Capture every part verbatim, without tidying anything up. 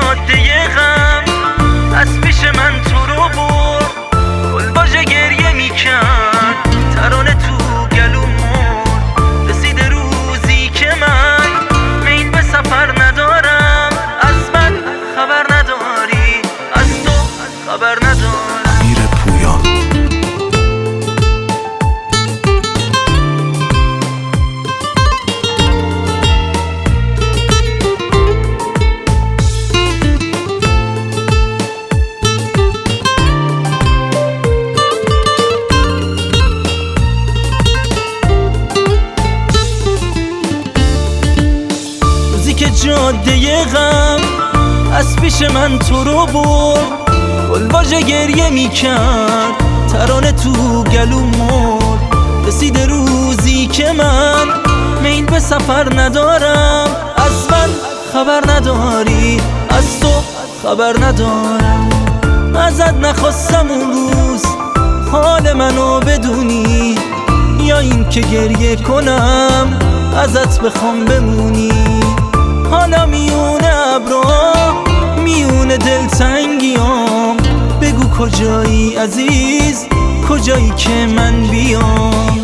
جاده غم از پیش من تو رو برد، گلباژ گریه میکرد، ترانه تو گلو مرد. رسید روزی که من میل به سفر ندارم، از من خبر نداری، از تو خبر ندارم. امیر پویان. که جاده غم از پیش من تو رو برد، گلباژ گریه میکرد، ترانه تو گلو مرد. رسید روزی که من میل به سفر ندارم، از من خبر نداری، از تو خبر ندارم. ازت نخواستم اون روز حال منو بدونی، یا این که گریه کنم ازت بخوام بمونی. حالا میونه ابرا میونه دلتنگیام، بگو کجایی عزیز، کجایی که من بیام.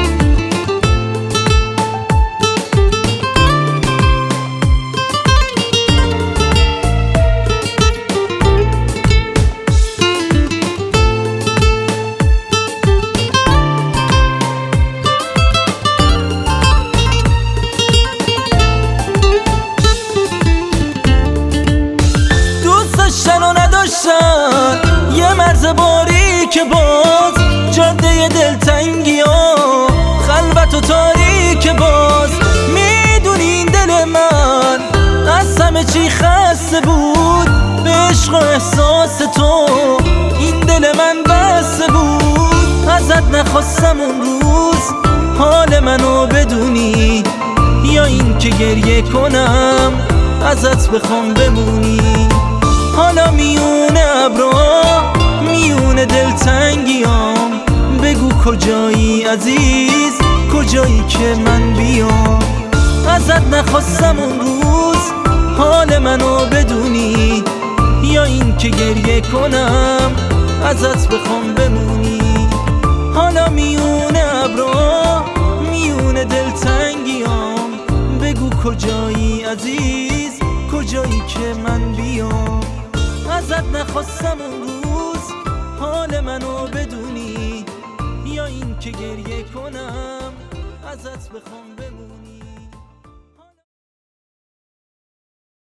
یه مرز باری که باز جاده دلتنگی ها، خلوت و تاریک باز. میدونی این دل من از همه چی خسته بود، به عشق و احساس تو این دل من بسته بود. ازت نخواستم اون روز حال منو بدونی، یا این که گریه کنم ازت بخوام بمونی. حالا میونه ابرا میونه دلتنگیام، بگو کجایی عزیز، کجایی که من بیام. ازت نخواستم اون روز حال منو بدونی، یا این که گریه کنم ازت بخوام بمونی. حالا میونه ابرا میونه دلتنگیام، بگو کجایی عزیز، کجایی که من بیام. ازت نخواستم اون روز حال منو بدونی، یا این که گریه کنم ازت بخوام بمونی.